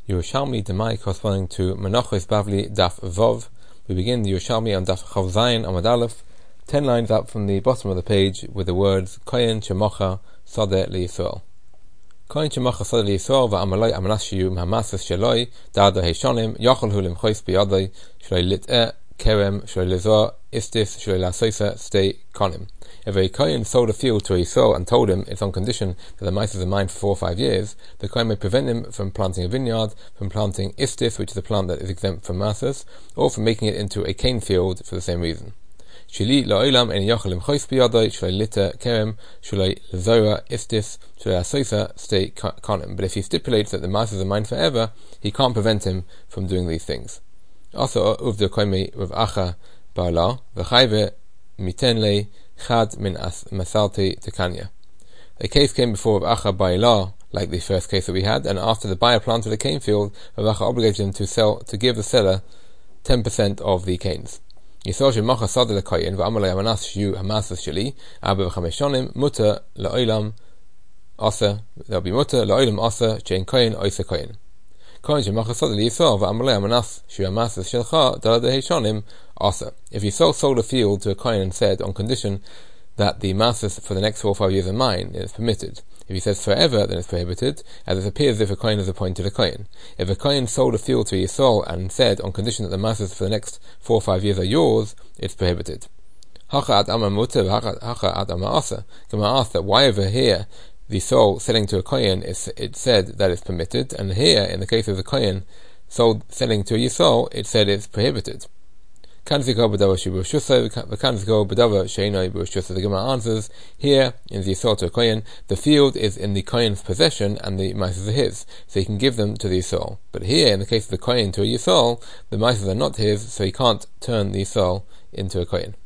Yerushalmi Demai corresponding to Menachos Bavli Daf Vov. We begin the Yerushalmi on Daf Chav Zayin Amud Aleph, 10 lines up from the bottom of the page with the words Kohen Shemocha Sodeh LeYisrael. Kohen Shemocha Sodeh LeYisrael va'amaloi amanas shiyu m'hamasas sheloi da'ada heishonim yochel hu limchois biyadoi sheloi lit'eh kerem sheloi lezoah istis sheloi la'asoisa stei konim. If a Kohen sold a field to a Yisrael and told him it's on condition that the mice are mine for 4 or 5 years, the Kohen may prevent him from planting a vineyard, from planting istis, which is a plant that is exempt from masas, or from making it into a cane field for the same reason. Shili la'olam en yochel limchois biyadoi sheloi lit'eh kerem sheloi lezoah istis sheloi la'asoisa stei konim. But if he stipulates that the mice are mine forever, he can't prevent him from doing these things. Also, uvda koime Rav Acha ba'ala v'chayve miten le chad min masalti tekanya. A case came before Rav Acha ba'ala, like the first case that we had, and after the buyer planted a cane field, Rav Acha obligated him to give the seller 10% of the canes. Yisrael shemocha sadeh lekoyin v'amalei amanas shiyu hamasas sheli arba v'chamesh shonim muter la'olam asa. There'll be muter la'olam asa she'en koyin oisa koyin. Kohen shemocha sodeh LeYisrael v'amalei amanas shiyu hamasas shelcha da'ada heishonim asa. If Yisrael sold a field to a Kohen and said, on condition that the masas for the next 4 or 5 years are mine, it is permitted. If he says forever, then it's prohibited, as it appears as if a Kohen has appointed a Kohen. If a Kohen sold a field to Yisrael and said, on condition that the masas for the next 4 or 5 years are yours, it's prohibited. Hacha ad ama muter, hacha ad ama asa. Gemara asked that why over here the soul selling to a Kohen it said that it's permitted, and here in the case of the Kohen selling to a Yisrael it said it's prohibited. The Gemara answers, here in the Yisrael to a Kohen, the field is in the Kohen's possession and the mices are his, so he can give them to the Yisrael. But here, in the case of the Kohen to a Yisrael, the mices are not his, so he can't turn the Yisrael into a Kohen.